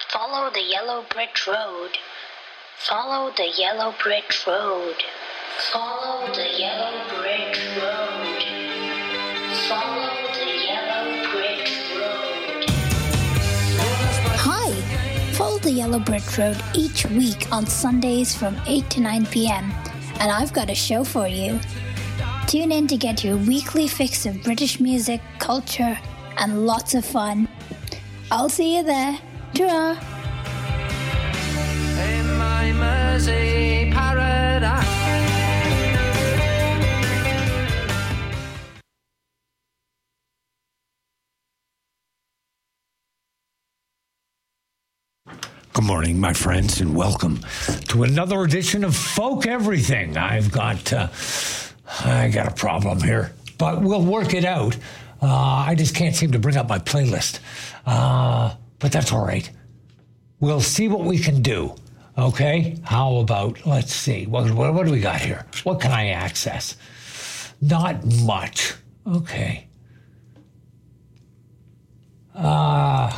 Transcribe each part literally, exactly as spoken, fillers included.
Follow the yellow brick road. Follow the yellow brick road. Follow the yellow brick road. Follow the yellow brick road. Hi! Follow the yellow brick road each week on Sundays from eight to nine p.m. And I've got a show for you. Tune in to get your weekly fix of British music, culture, and lots of fun. I'll see you there. Ta-ra! In my Mersey paradise. Good morning, my friends, and welcome to another edition of Folk Everything. I've got, uh, I got a problem here, but we'll work it out. Uh, I just can't seem to bring up my playlist, uh, but that's all right. We'll see what we can do. Okay? How about, let's see, what, what, what do we got here? What can I access? Not much. Okay. Uh,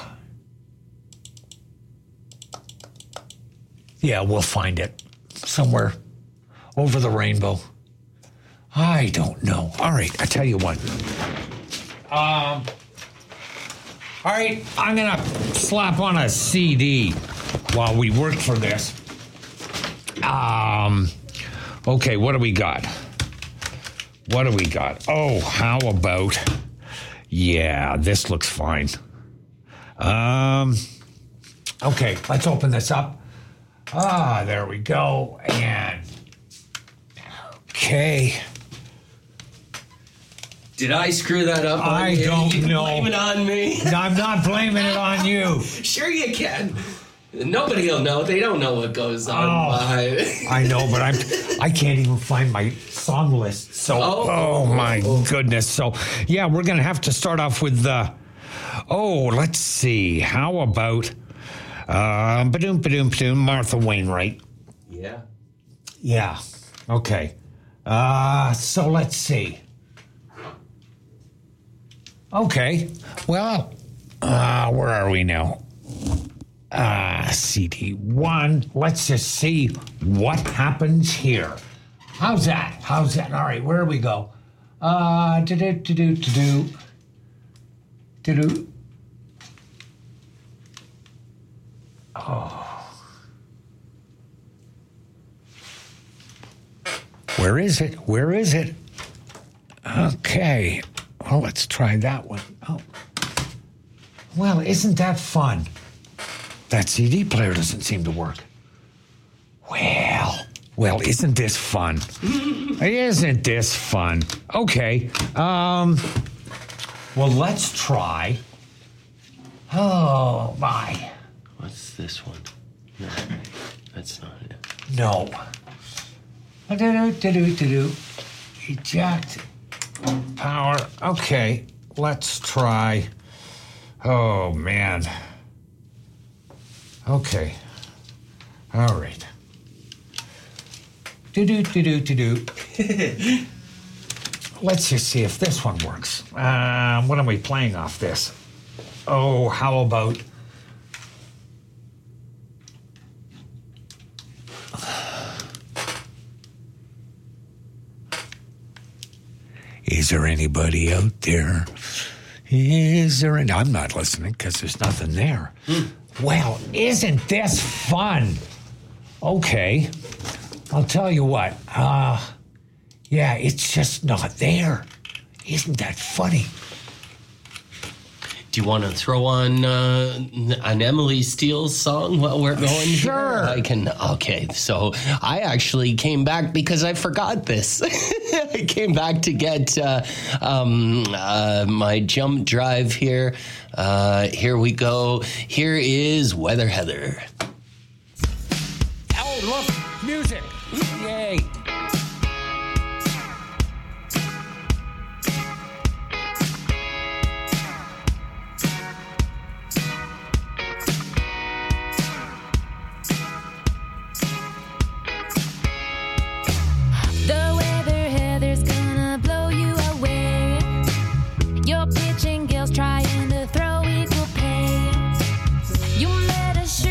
yeah, we'll find it somewhere over the rainbow. I don't know. All right, I tell you what. Um, all right, I'm going to slap on a C D while we work for this. Um, okay, what do we got? What do we got? Oh, how about, yeah, this looks fine. Um, okay, let's open this up. Ah, there we go. And, okay. Did I screw that up on I you? don't you know. Blame it on me. I'm not blaming it on you. Sure you can. Nobody will know. They don't know what goes on. Oh, behind. I know, but I'm I can't even find my song list. So Oh. oh, my goodness. So yeah, we're gonna have to start off with the. Oh, let's see. How about uh, ba-doom, ba-doom, ba-doom, Martha Wainwright? Yeah. Yeah. Okay. Uh, so let's see. Okay. Well, uh, where are we now? Uh, C D one. Let's just see what happens here. How's that? How's that? All right, where do we go? Uh, to do, to do, to do, to do. Oh. Where is it? Where is it? Okay. Well, let's try that one. Oh. Well, isn't that fun? That C D player doesn't seem to work. Well, well, isn't this fun? Isn't this fun? Okay. Um. Well, let's try. Oh my. What's this one? No, that's not it. No. Do do do do do. Eject. Power. Okay. Let's try. Oh man. Okay. All right. Do do do do do do. Let's just see if this one works. Uh, what are we playing off this? Oh, how about? Is there anybody out there? Is there any? I'm not listening because there's nothing there. Mm. Well, isn't this fun? Okay. I'll tell you what. Uh, yeah, it's just not there. Isn't that funny? Do you want to throw on uh, an Emily Steele song while we're going? Sure. Here? I can. Okay, so I actually came back because I forgot this. I came back to get uh, um, uh, my jump drive here. Uh, here we go. Here is Weather Heather. Oh, look, music. Yay. The weather, Heather's gonna blow you away. Your pitching girls trying to throw equal pay. You met a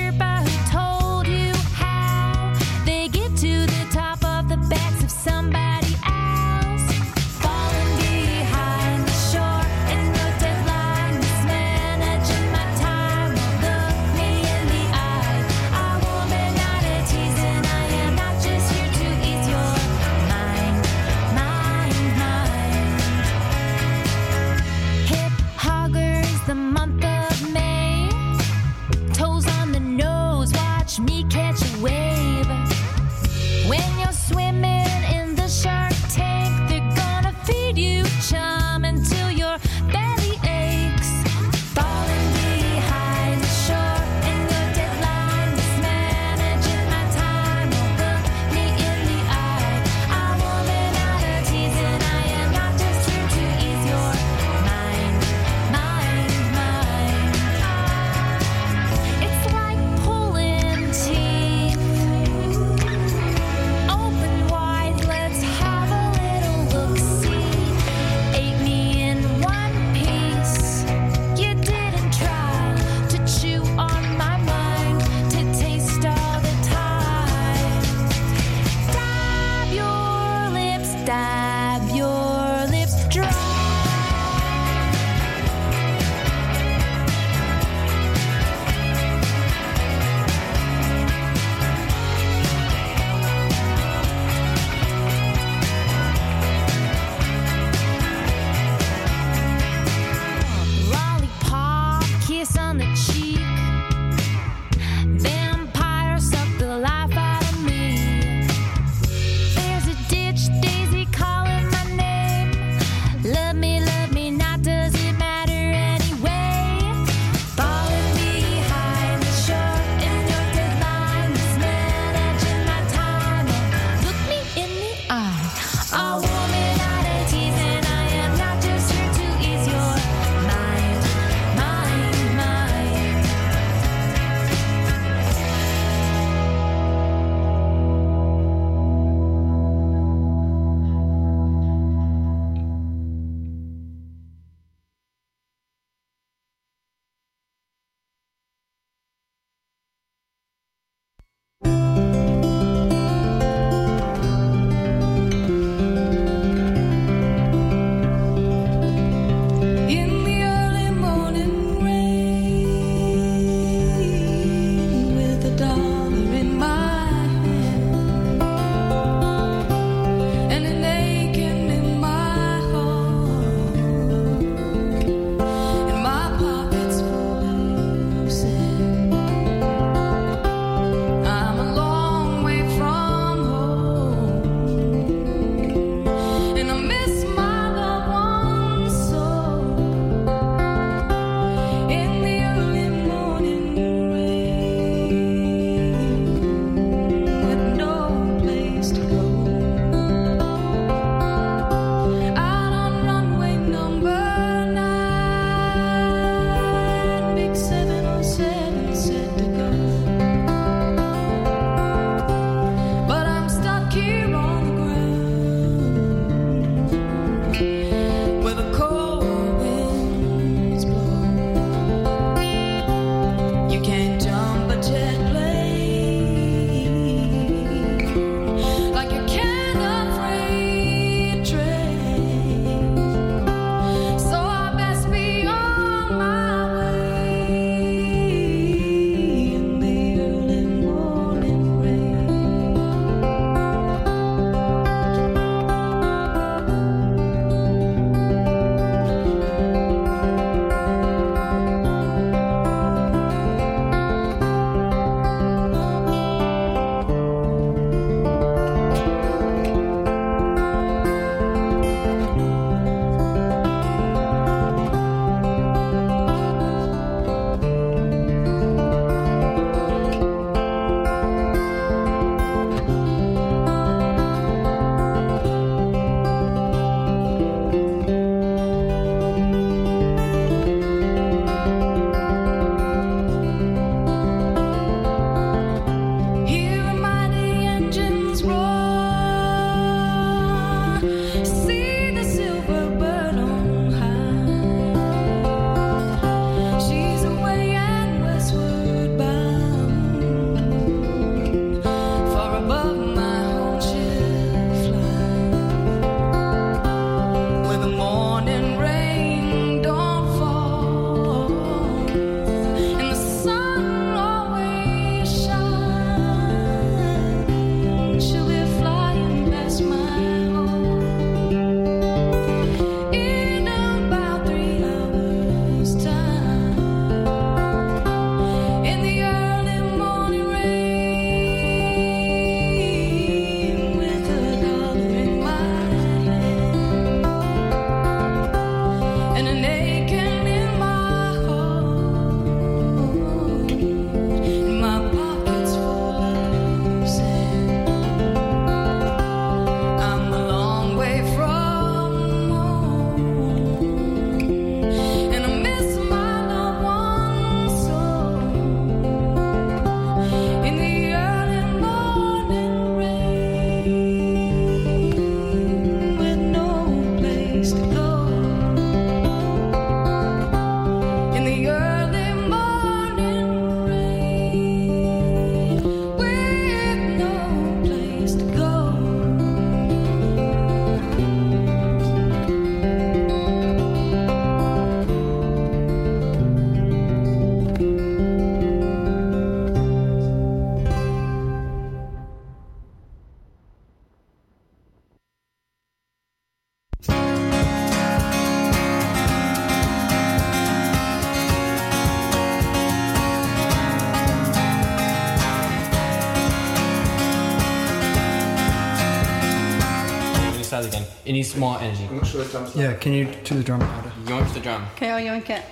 start again. It needs more energy. I'm not sure the drum's Yeah, can you do the drum powder? Yoink the drum. Okay, I'll yoink it.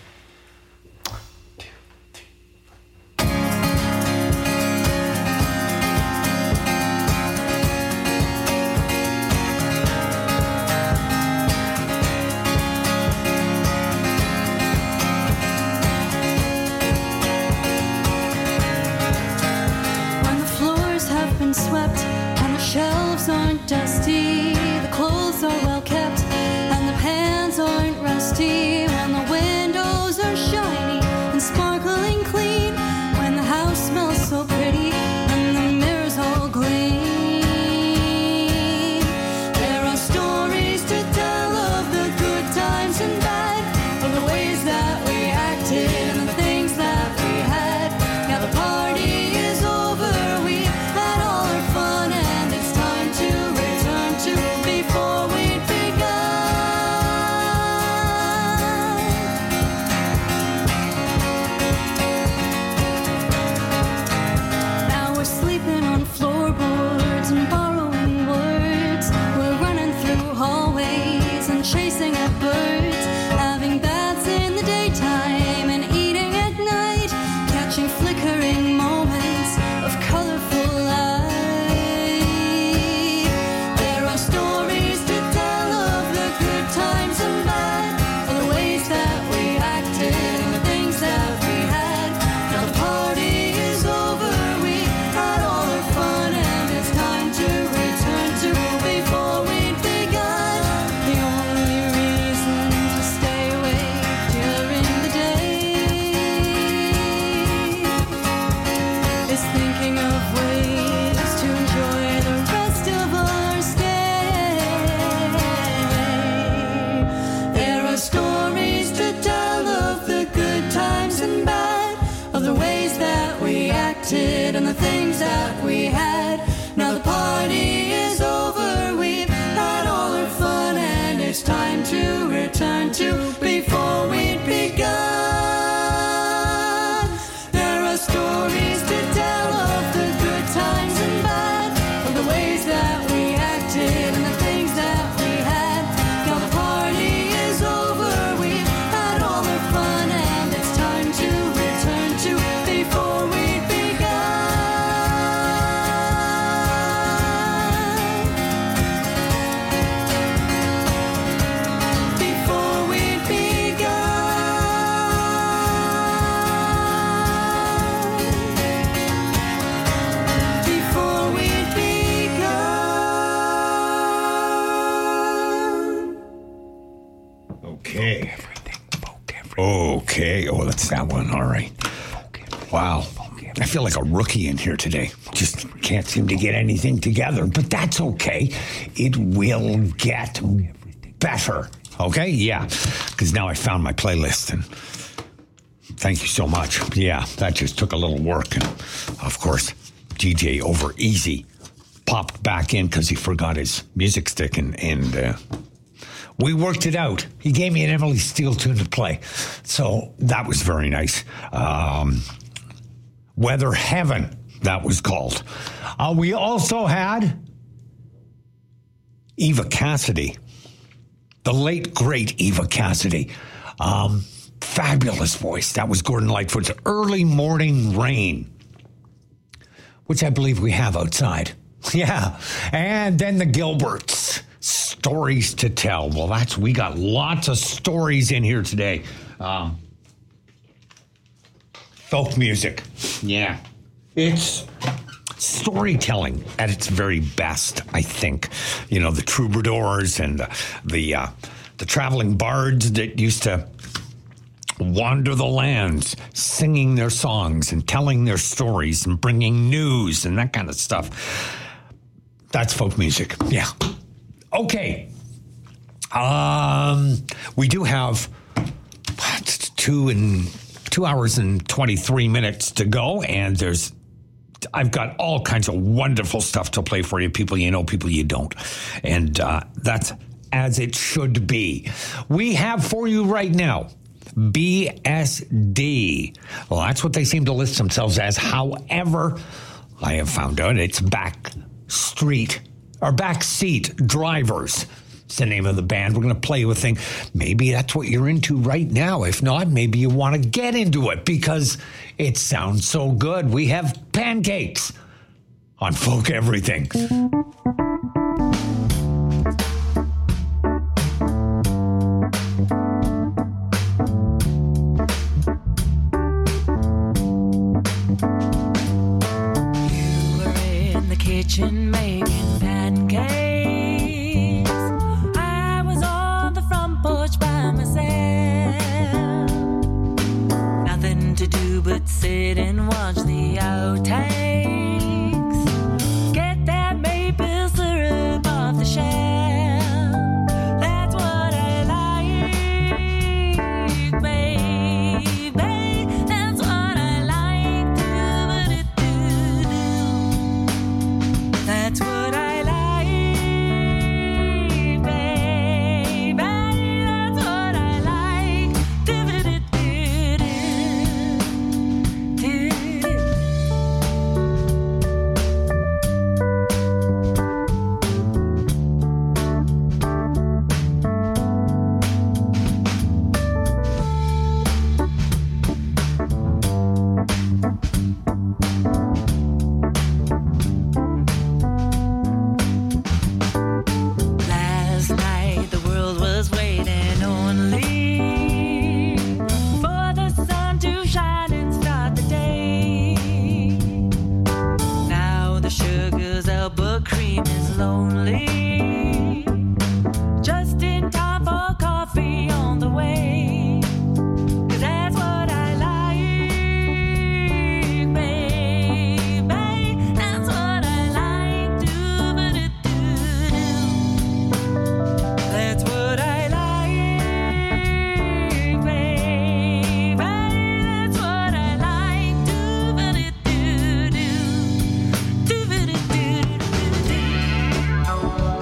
Swept and the shelves aren't dusty, the clothes are well kept and the pans aren't rusty, when the windows are shiny and sparkling clean, when the house smells so pretty and the mirrors all gleam. There are stories to tell of the good times and bad, of the ways that we acted and the things that we had. Now the party is over, we had all our fun, and it's time to return to before we'd begun. Now we're sleeping on floorboards and borrowing words. We're running through hallways and chasing at birds, having baths in the daytime and eating at night, catching flickering moments of colorful light. There are stories to tell of the good times and bad, of the ways that we acted and the things that we had. Now the party is over, we had all our fun, and it's time to return to before we'd begun. The only reason to stay awake during the day is thinking of ways to enjoy the rest of our stay. There are stories to tell of the good times and bad, of the ways that we acted and the things that we had. Now the party is over, we've had all our fun, and it's time to return to before we'd begun. There are stories to tell of the good times and bad, of the ways that we acted and the things that we had. Now the party is over, we've had all our fun, and it's time to return to before we'd begun. Before we'd begun. Before we'd begun. Okay. Okay. Oh, that's that one. All right. Wow. I feel like a rookie in here today. Just can't seem to get anything together, but that's okay. It will get better. Okay? Yeah. Because now I found my playlist, and thank you so much. Yeah, that just took a little work. And of course, D J Over Easy popped back in because he forgot his music stick, and, and uh, we worked it out. He gave me an Emily Steele tune to play. So that was very nice. Um, Weather Heaven, that was called. Uh, we also had Eva Cassidy, the late, great Eva Cassidy. Um, fabulous voice. That was Gordon Lightfoot's Early Morning Rain, which I believe we have outside. Yeah. And then the Gilberts, Stories to Tell. Well, that's, we got lots of stories in here today. Um, folk music. Yeah. It's storytelling at its very best, I think. You know, the troubadours and the the, uh, the traveling bards that used to wander the lands, singing their songs and telling their stories and bringing news and that kind of stuff. That's folk music. Yeah. Okay. Um, we do have two and two hours and twenty-three minutes to go, and there's I've got all kinds of wonderful stuff to play for you, people you know, people you don't. And uh, that's as it should be. We have for you right now B S D. Well, that's what they seem to list themselves as. However, I have found out it's Back Street Our Backseat Drivers. It's the name of the band. We're going to play with thing. Maybe that's what you're into right now. If not, maybe you want to get into it because it sounds so good. We have Pancakes on Folk Everything. You were in the kitchen making pancakes. I was on the front porch by myself. Nothing to do but sit and watch the outtakes. Get that maple syrup off the shelf. That's what I like, baby. That's what I like. Do-ba-do-do-do. That's what I like, baby. That's what I like. Do-ba-do-do-do. Do-do. Last night the world was waiting only for the sun to shine and start the day. Now the sugar's out but cream is lonely. Just in time for coffee on the way. 'Cause that's what I like, baby. That's what I like. Do-ba-do-do-do. That's what I like, baby. That's what I like. Do-ba-do-do-do. Do-ba-do-do-do-do.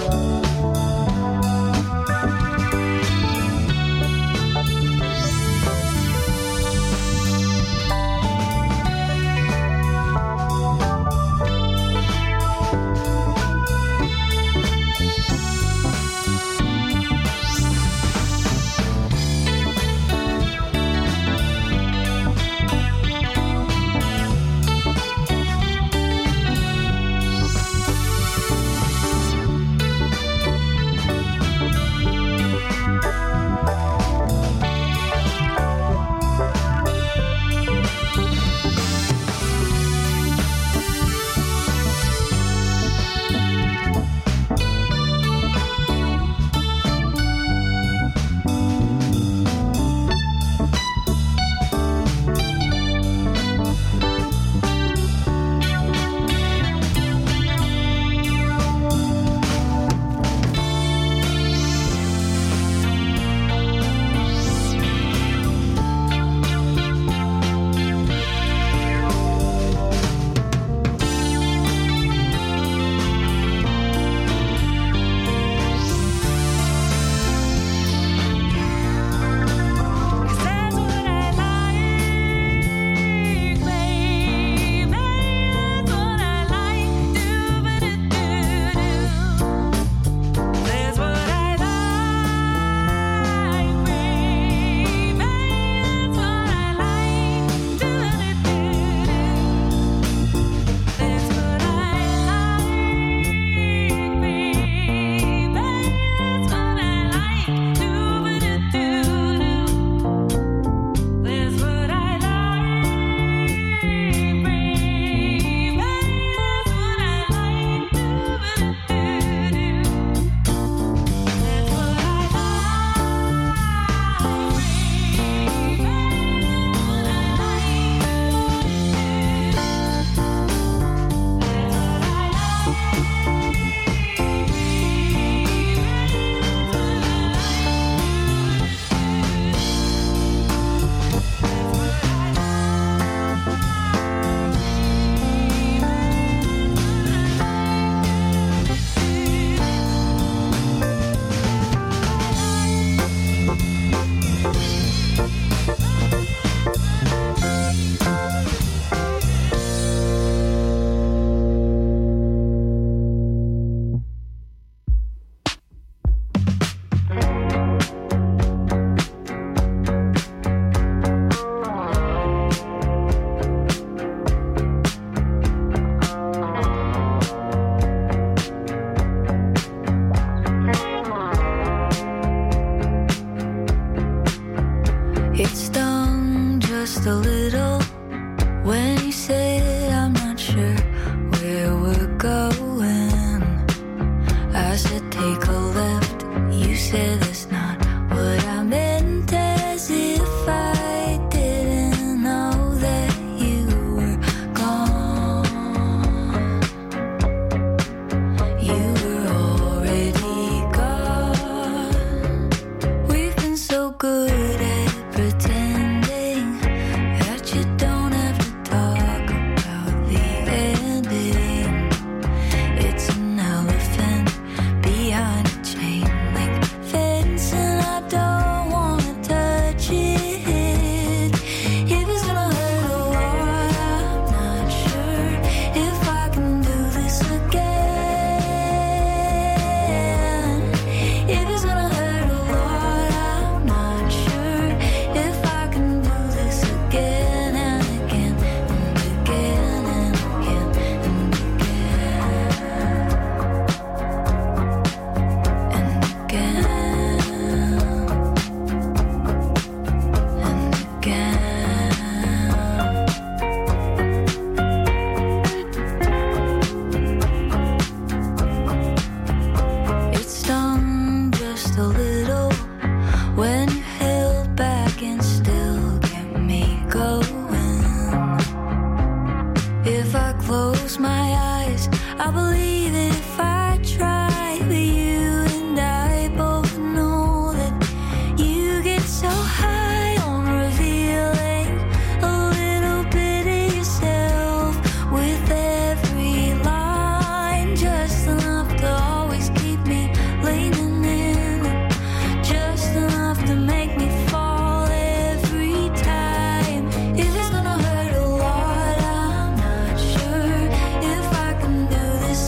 close my eyes, I believe it if I try. But you and I both know that you get so high on revealing a little bit of yourself with every line, just enough to always keep me leaning in, just enough to make me fall every time. If it's gonna hurt a lot, I'm not sure if I can do this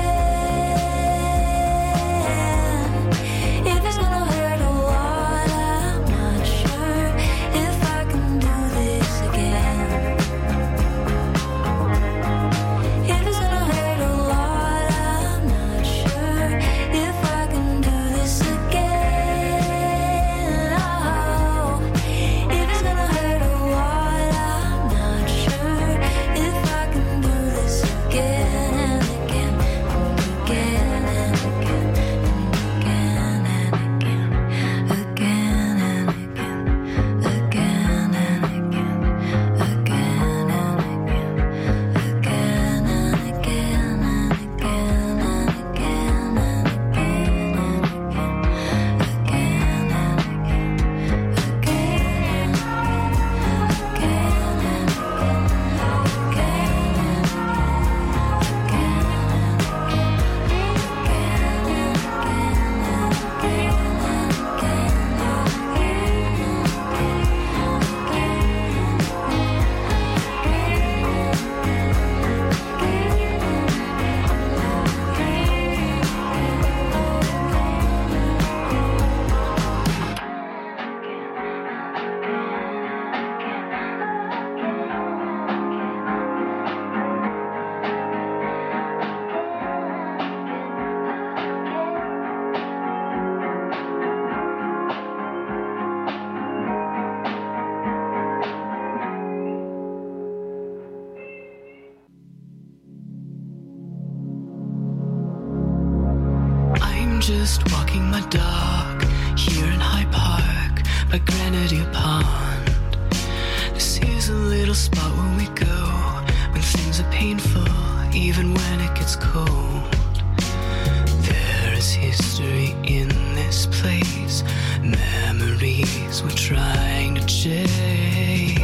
again. If it's gonna hurt a lot, I'm not sure if I can do this again. If it's gonna hurt a lot, I'm not sure if I can do this again. Oh, if it's gonna hurt a lot, I'm not sure if I can do this again and again and again and again and again and again, again and again, again and again, again and again, again and again and again and again and again and again, again and I'm just walking my dog here in High Park by Grenadier Pond. This is a little spot where we go when things are painful, even when it gets cold. There is history in this place, memories we're trying to change.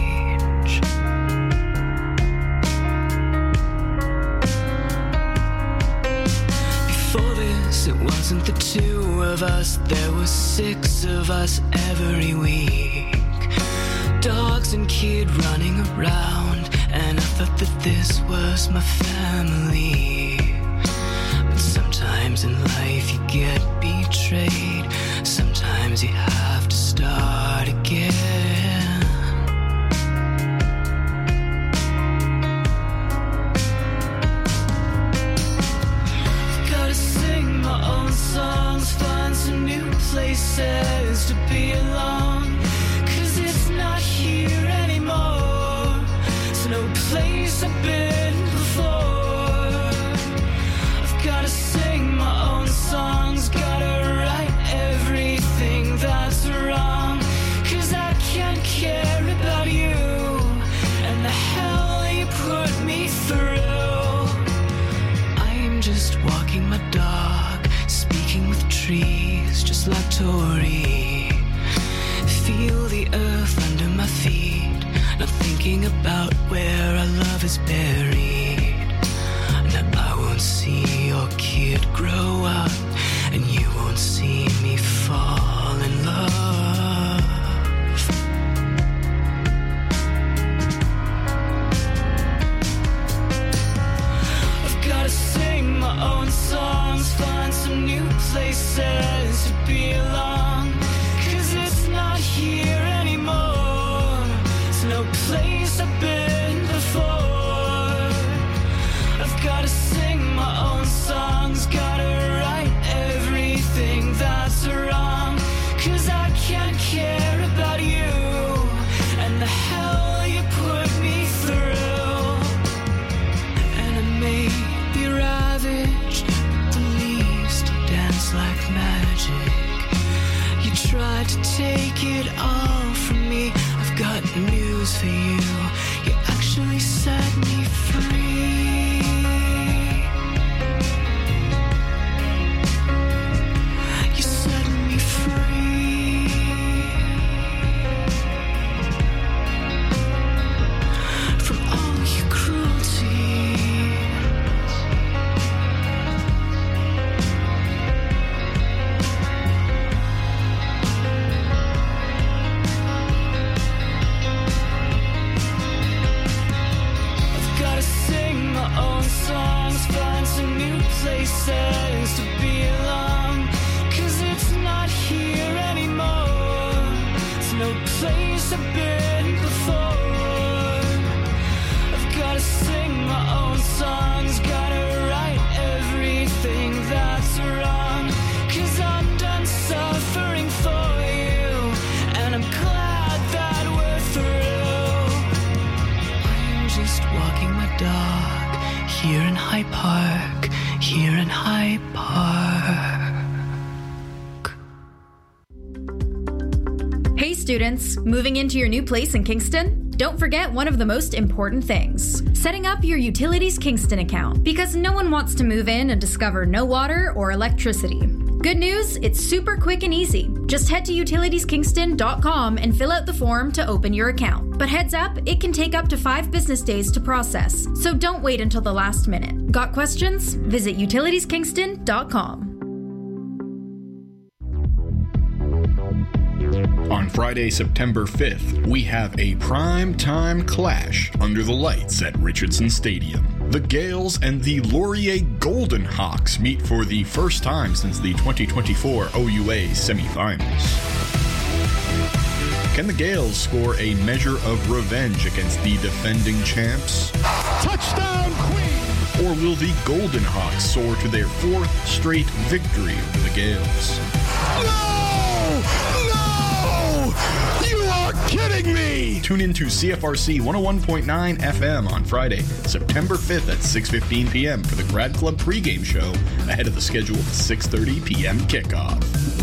Before this, it wasn't the two of us, there were six of us every week. Dogs and kid running around, and I thought that this was my family. But sometimes in life you get betrayed, sometimes you have to start again. Gotta sing my own songs, find some new places to be alone, 'cause it's not here anymore. It's no place I've been before. I've gotta sing my own songs, gotta right everything that's wrong, 'cause I can't care about you and the hell you put me through. I'm just walking my dog, speaking with trees, just like Tori. Feel the earth under my feet, not thinking about where our love is buried. Now I won't see your kid grow up, and you won't see me fall in love. I've gotta sing my own songs, find some new places to be alone, 'cause it's not here anymore. It's no place I've been before. I've gotta sing my own songs, gotta write everything that's wrong, 'cause I can't care about you and the hell you put me through. And I may be ravaged, but the leaves still dance like magic. here in High Park, here in High Park. Hey students, moving into your new place in Kingston? Don't forget one of the most important things, setting up your Utilities Kingston account, because no one wants to move in and discover no water or electricity. Good news, it's super quick and easy. Just head to utilities kingston dot com and fill out the form to open your account. But heads up, it can take up to five business days to process, so don't wait until the last minute. Got questions? Visit utilities kingston dot com. On Friday, September fifth, we have a prime-time clash under the lights at Richardson Stadium. The Gales and the Laurier Golden Hawks meet for the first time since the twenty twenty-four O U A semifinals. Can the Gales score a measure of revenge against the defending champs? Touchdown, Queen! Or will the Golden Hawks soar to their fourth straight victory over the Gales? No! No! You are kidding me! Tune in to C F R C one oh one point nine F M on Friday, September fifth at six fifteen p.m. for the Grad Club pregame show ahead of the scheduled six thirty p.m. kickoff.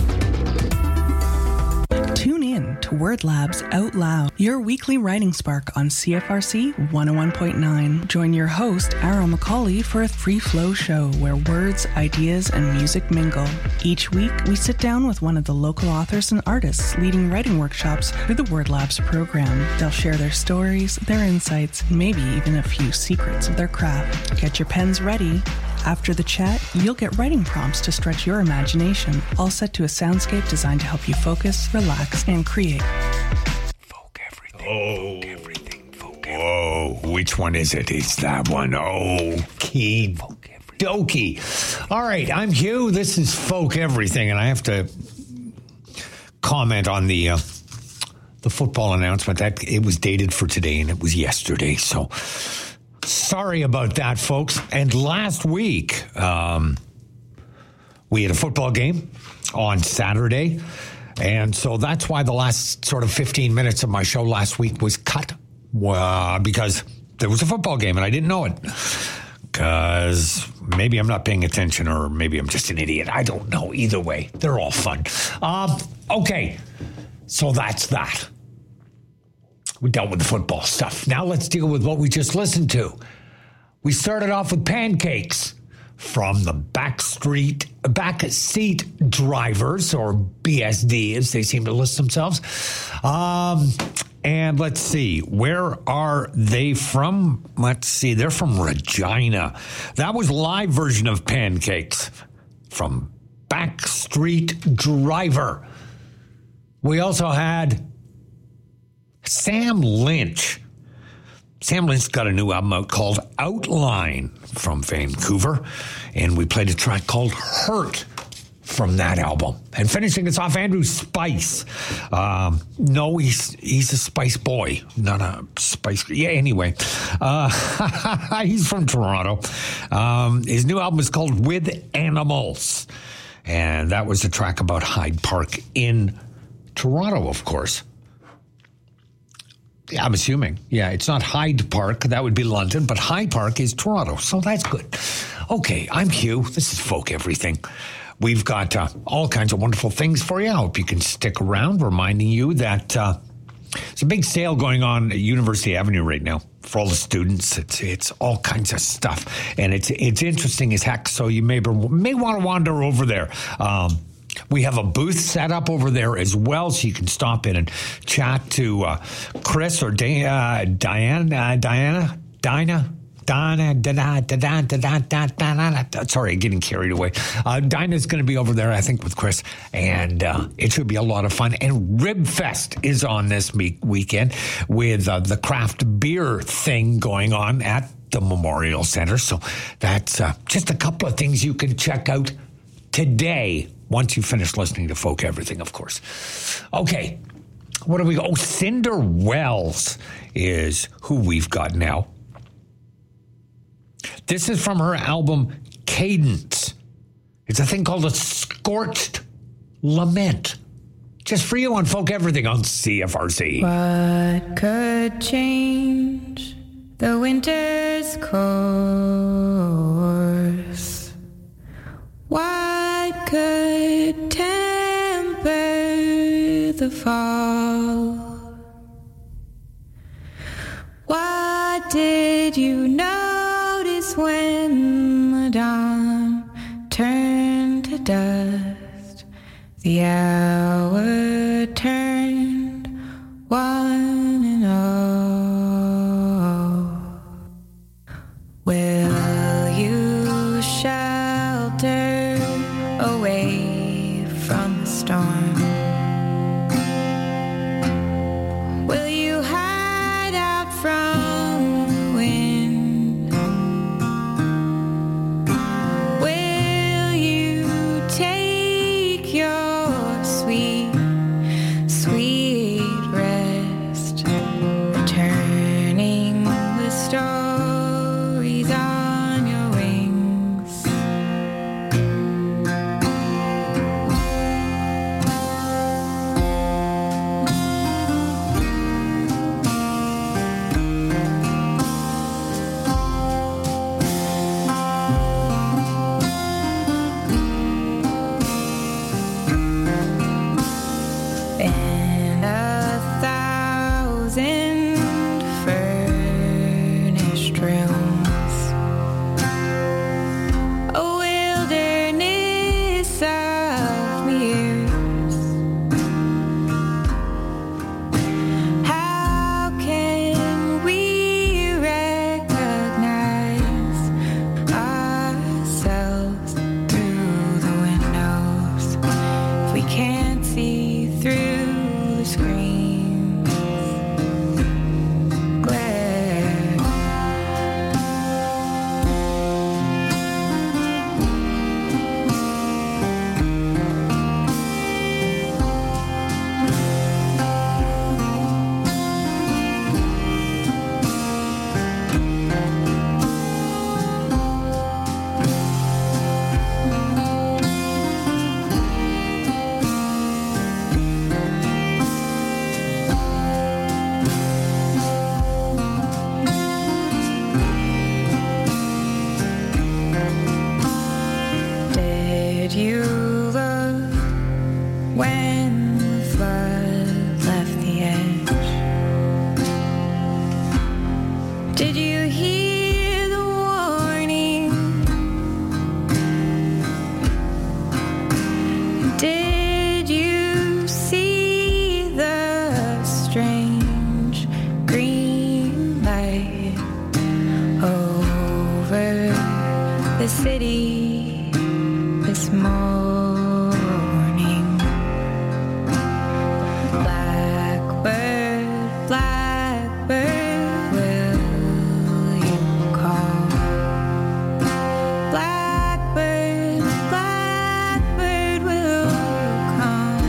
Tune in to Word Labs Out Loud, your weekly writing spark on C F R C one oh one point nine. Join your host, Arrow McCauley, for a free flow show where words, ideas, and music mingle. Each week, we sit down with one of the local authors and artists leading writing workshops through the Word Labs program. They'll share their stories, their insights, and maybe even a few secrets of their craft. Get your pens ready. After the chat, you'll get writing prompts to stretch your imagination, all set to a soundscape designed to help you focus, relax, and create. Folk everything. Oh. Folk everything. Folk everything. Whoa. Which one is it? It's that one. Oh, Keen. Folk everything. Dokie. All right. I'm Hugh. This is Folk Everything, and I have to comment on the uh, the football announcement that it was dated for today, and it was yesterday. So. Sorry about that, folks. And last week, um, we had a football game on Saturday. And so that's why the last sort of fifteen minutes of my show last week was cut uh, because there was a football game and I didn't know it. Because maybe I'm not paying attention or maybe I'm just an idiot. I don't know. Either way, they're all fun. Um, okay, so that's that. We dealt with the football stuff. Now let's deal with what we just listened to. We started off with Pancakes from the Backstreet, Backseat Drivers, or B S D as they seem to list themselves. Um, and let's see, where are they from? Let's see, they're from Regina. That was a live version of Pancakes from Backstreet Driver. We also had Sam Lynch. Sam Lynch got a new album out called Outline from Vancouver, and we played a track called Hurt from that album. And finishing us off, Andrew Spice. Um, no, he's he's a Spice boy, not a Spice. Yeah, anyway. Uh, he's from Toronto. Um, his new album is called With Animals, and that was a track about Hyde Park in Toronto, of course. Yeah, I'm assuming. Yeah, it's not Hyde Park. That would be London, but Hyde Park is Toronto, so that's good. Okay, I'm Hugh. This is Folk Everything. We've got uh, all kinds of wonderful things for you. I hope you can stick around, reminding you that uh, there's a big sale going on at University Avenue right now for all the students. It's it's all kinds of stuff, and it's it's interesting as heck, so you may, may want to wander over there. Um We have a booth set up over there as well, so you can stop in and chat to uh, Chris or Di- uh, Diane, uh, Diana, Dinah, Donna, da da da da da da da. Sorry, getting carried away. Uh, Dinah's going to be over there, I think, with Chris, and uh, it should be a lot of fun. And Rib Fest is on this week- weekend with uh, the craft beer thing going on at the Memorial Center. So that's uh, just a couple of things you can check out today. Once you finish listening to Folk Everything, of course. Okay, what do we go? Oh, Cinder Wells is who we've got now. This is from her album Cadence. It's a thing called A Scorched Lament. Just for you on Folk Everything on C F R C. What could change the winter's cold? fall. What did you notice when the dawn turned to dust? The hour turned one and all. Will you shelter away from the storm? Will you hide out from the wind? Will you take your sweet, sweet rest, returning with stories on your wings? And a thousand furnished rooms, a wilderness of mirrors. How can we recognize ourselves through the windows if we can't see through the screens? Glare. Did you look when the flood left the edge? Did you hear the warning? Did you see the strange green light over the city this morning? Blackbird, blackbird, will you call? Blackbird, blackbird, will you come?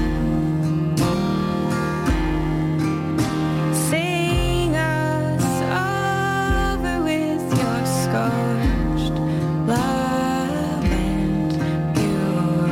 Sing us over with your scorched love and your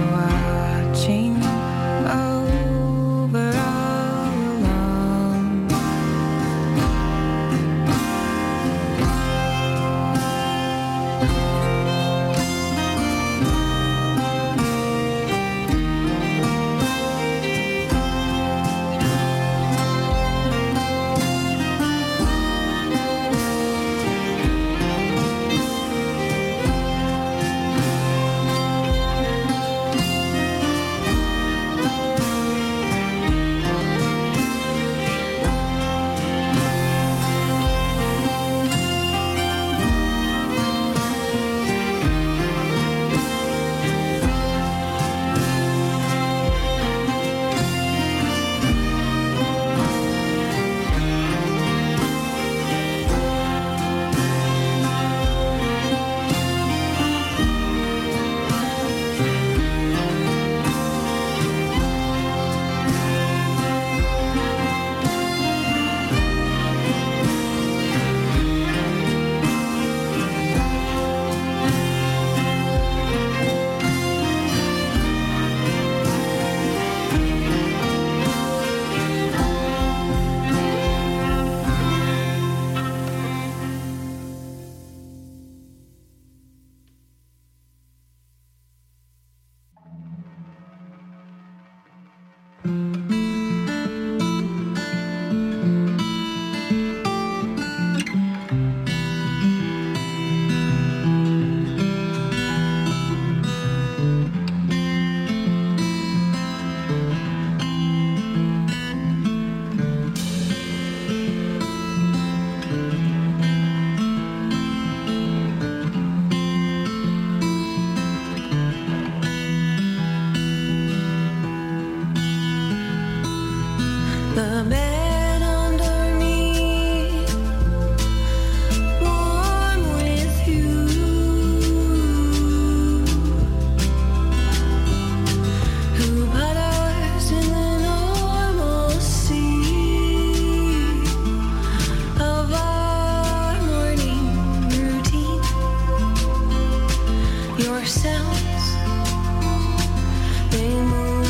Your sounds, they move.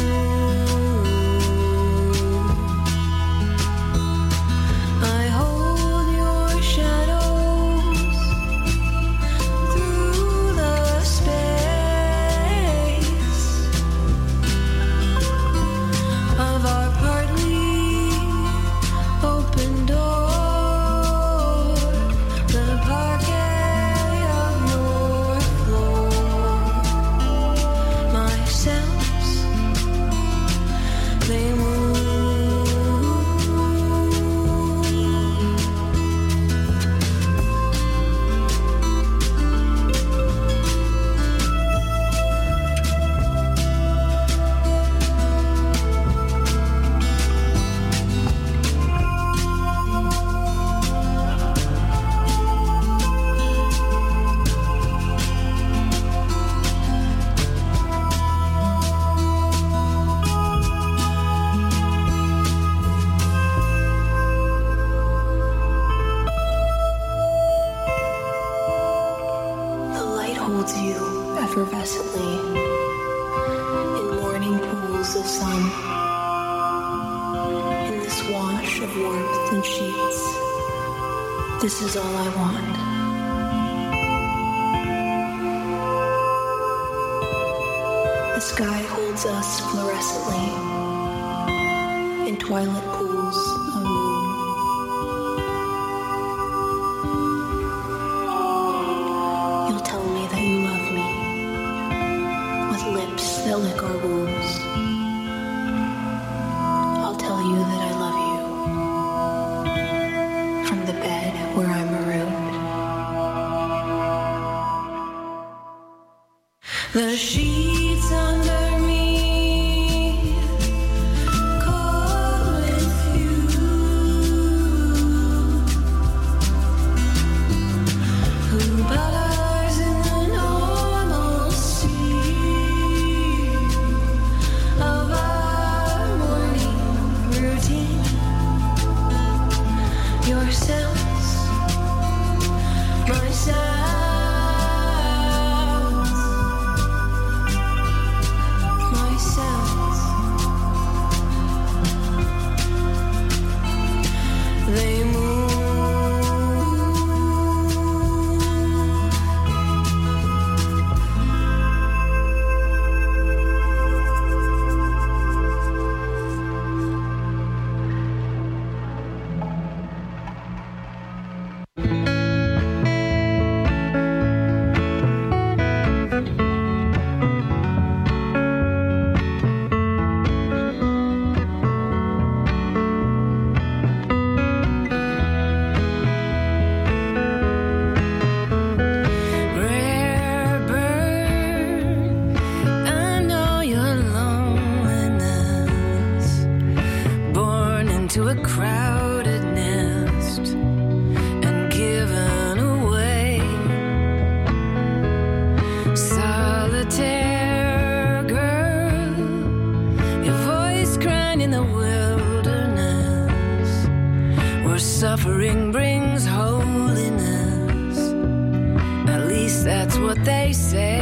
I hold your shadows through the space of our partly open door, the parquet of your floor. My sounds, they move. The light holds you effervescently in morning pools of sun. In this wash of warmth and sheets, this is all I want. The sky holds us fluorescently in twilight pools of moon. You'll tell me that you love me with lips that lick our wounds. I'll tell you that I love you from the bed where I'm marooned. The sheets under me, cold with you. Who butters in the normalcy of our morning routine. Your sounds, my sounds. My sounds, they move. Rare bird, I know your loneliness, born into a crowded nest and given away. Solitaire girl, your voice crying in the wilderness, where suffering brings holiness. At least that's what they say.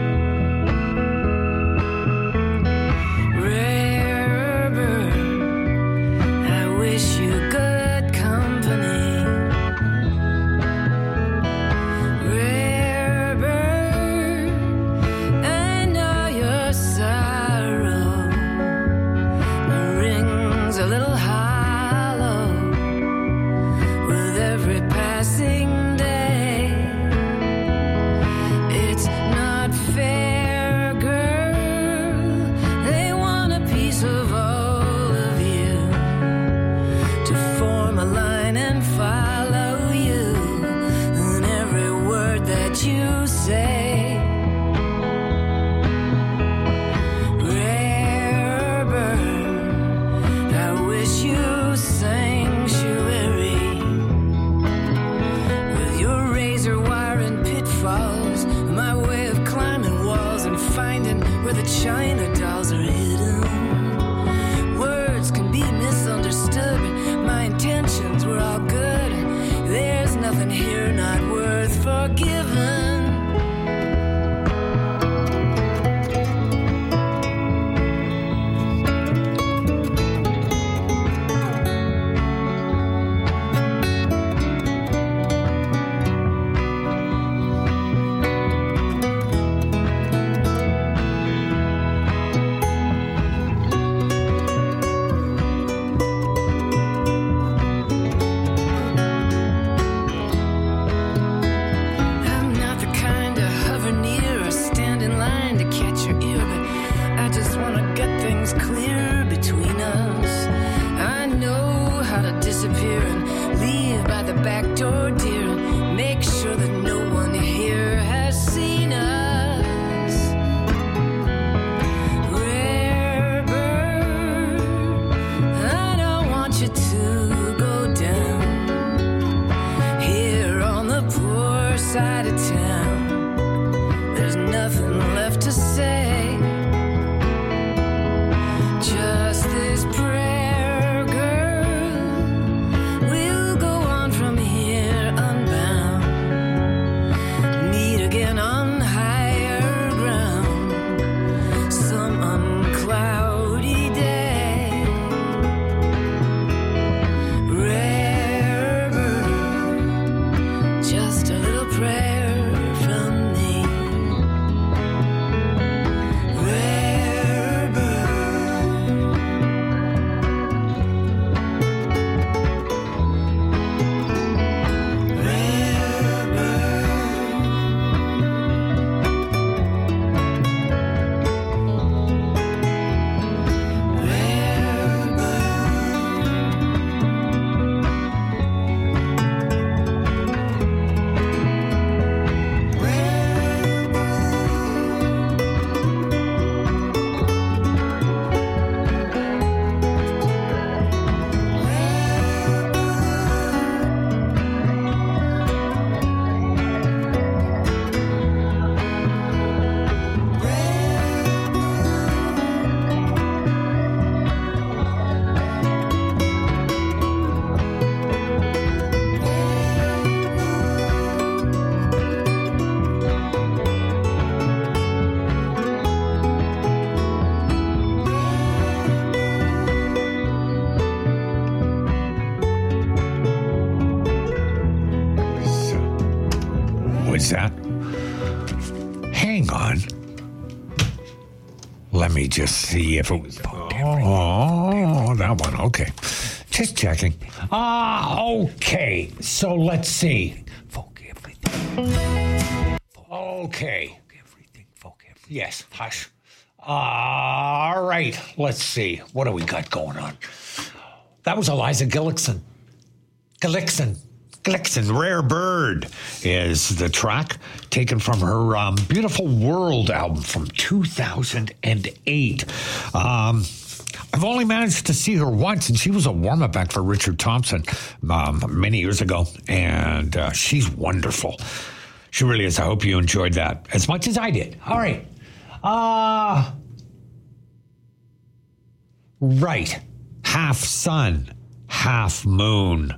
Rare bird, I wish you good company. Rare bird, I know your sorrow rings a little hollow with every passing day. It's not fair, girl. They want a piece of all of you to form a line and follow you in every word that you say. Rare bird, I wish you sanctuary with your razor wire and pitfalls. My way of climbing walls and finding where the china dolls are hidden. Words can be misunderstood, but my intentions were all good. There's nothing here not worth forgiving. Hang on. Let me just see if it was. Oh, that one. Okay. Just checking. Ah, okay. So let's see. Folk everything. Okay. Everything. Folk everything. Yes. Hush. All right. Let's see. What do we got going on? That was Eliza Gillickson. Gillickson. Gillickson, Rare Bird is the track taken from her um, Beautiful World album from two thousand eight. Um, I've only managed to see her once, and she was a warm-up act for Richard Thompson um, many years ago, and uh, she's wonderful. She really is. I hope you enjoyed that as much as I did. All right. Uh, right. Half sun, half moon.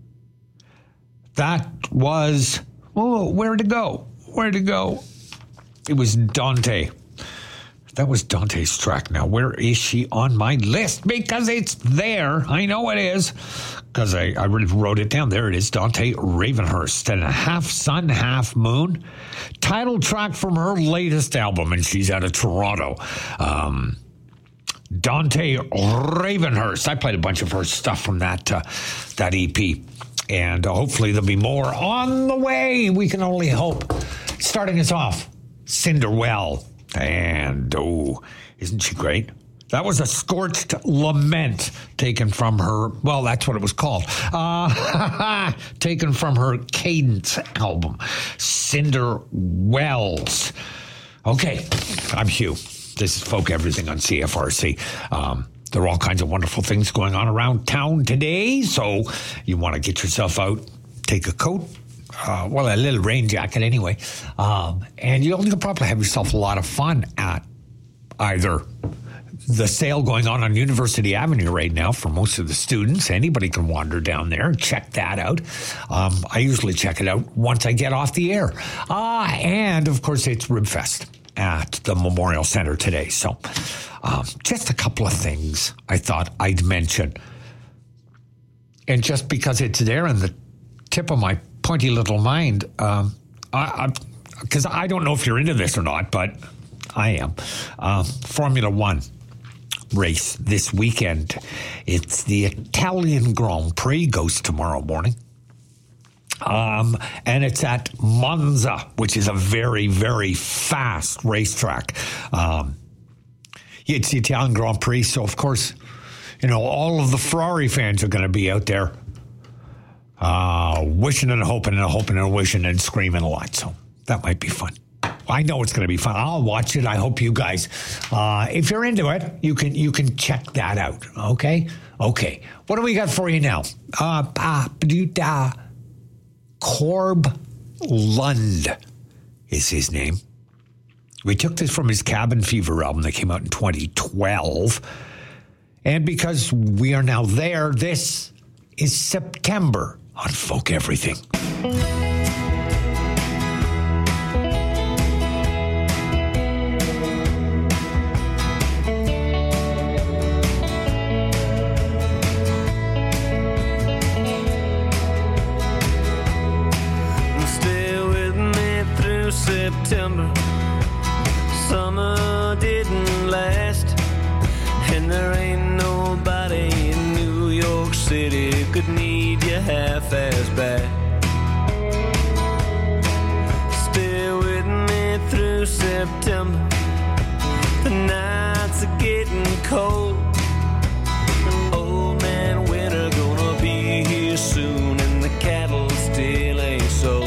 That was, oh, where to go? Where to go? It was Dante. That was Dante's track. Now, where is she on my list? Because it's there. I know it is. Because I, I really wrote it down. There it is. Dante Ravenhurst. And a half sun, half moon. Title track from her latest album. And she's out of Toronto. Um, Dante Ravenhurst. I played a bunch of her stuff from that, uh, that E P. And uh, hopefully there'll be more on the way. We can only hope. Starting us off, Cinderwell. And, oh, isn't she great? That was a Scorched Lament taken from her, well, that's what it was called. Uh, taken from her Cadence album, Cinderwells. Okay, I'm Hugh. This is Folk Everything on C F R C. Um, There are all kinds of wonderful things going on around town today, so you want to get yourself out, take a coat, uh, well, a little rain jacket anyway, um, and you'll, you'll probably have yourself a lot of fun at either the sale going on on University Avenue right now for most of the students. Anybody can wander down there and check that out. Um, I usually check it out once I get off the air. Ah, and, of course, it's Ribfest at the Memorial Center today, so... Um, just a couple of things I thought I'd mention. And just because it's there in the tip of my pointy little mind, um, I, because I, I don't know if you're into this or not, but I am. Uh, Formula One race this weekend. It's the Italian Grand Prix, goes tomorrow morning. Um, and it's at Monza, which is a very, very fast racetrack. Um, It's the Italian Grand Prix, so of course, you know, all of the Ferrari fans are going to be out there uh, wishing and hoping and hoping and wishing and screaming a lot. So that might be fun. I know it's going to be fun. I'll watch it. I hope you guys, uh, if you're into it, you can you can check that out. Okay, okay. What do we got for you now? Uh, uh, Corb Lund is his name. We took this from his Cabin Fever album that came out in twenty twelve. And because we are now there, this is September on Folk Everything. Stay with me through September. Summer didn't last, and there ain't nobody in New York City could need you half as bad. Stay with me through September. The nights are getting cold. Old man winter gonna be here soon, and the cattle still ain't sold.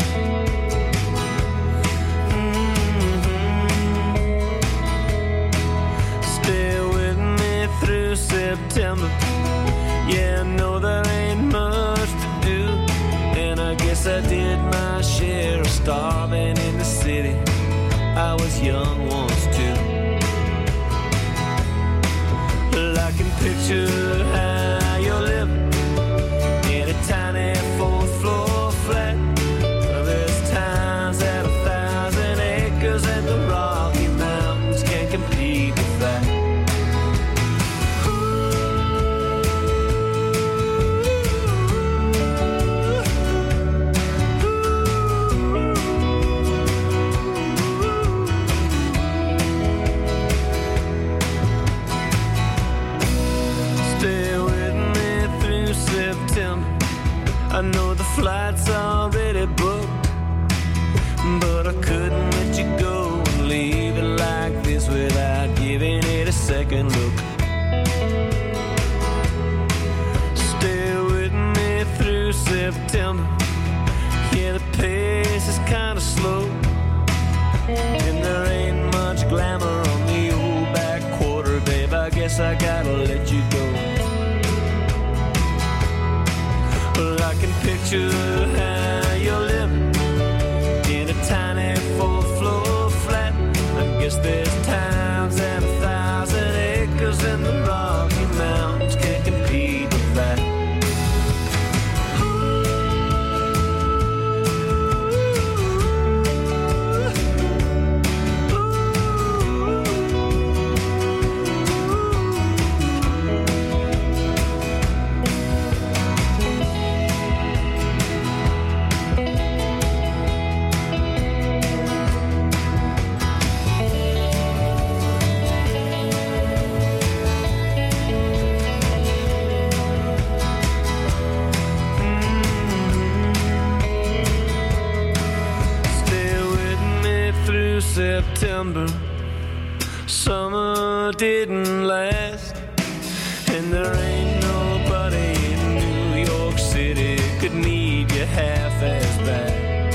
September. Yeah, I know there ain't much to do, and I guess I did my share of starving in the city. I was young once too. Well, I can picture how you're living in a tiny fourth floor flat. There's times that a thousand acres and the Rocky Mountains can't compete with that. guess I gotta let you go. Well, I can picture how you're living in a tiny four-floor flat. I guess there's towns and a thousand acres in the Rocky Mountains can't compete with that. September, summer didn't last, and there ain't nobody in New York City could need you half as bad.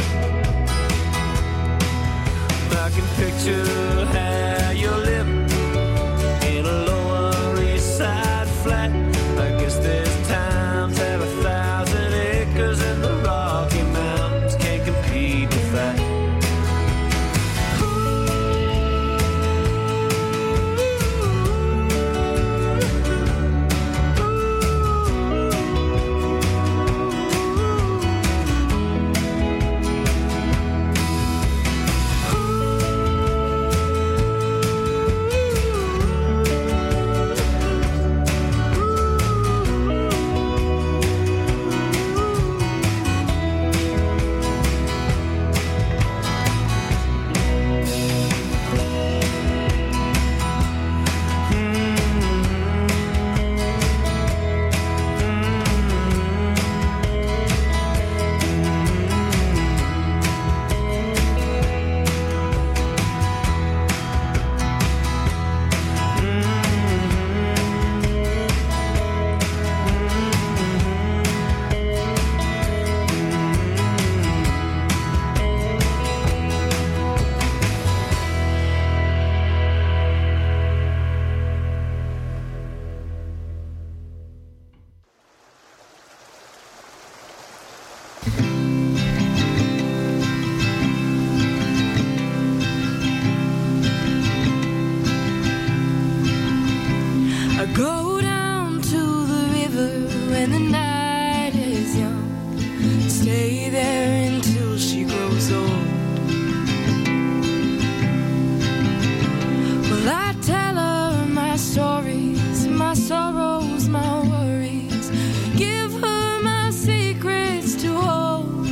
I can picture how you're living in a Lower East Side flat. I guess there's times have a thousand acres in the Rocky Mountains can't compete with that. Go down to the river when the night is young. Stay there until she grows old. Well, I tell her my stories, my sorrows, my worries. Give her my secrets to hold.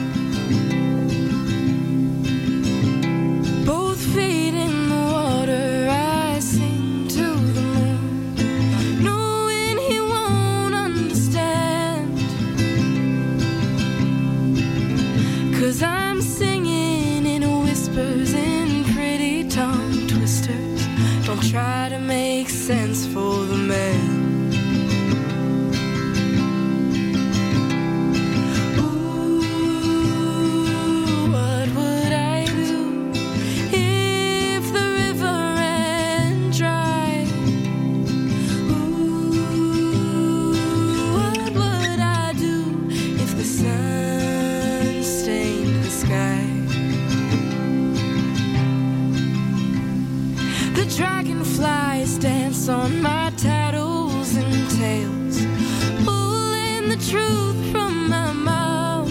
Both feet in the water, I sing to the moon, knowing he won't understand. 'Cause I'm singing in whispers, in pretty tongue twisters. Don't try to make sense for the man. Dragonflies dance on my tattles and tails, pulling the truth from my mouth.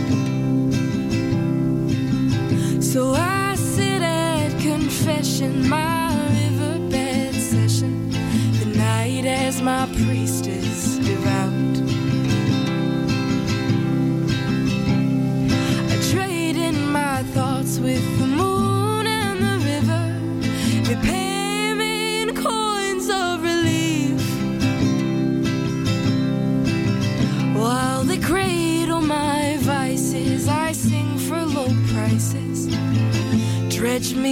So I sit at confession, my riverbed session, the night as my priestess